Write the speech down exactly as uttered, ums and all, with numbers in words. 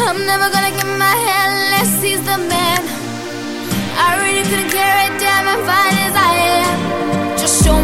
I'm never gonna get my head unless he's the man. I really couldn't care a damn if fine as I am. Just show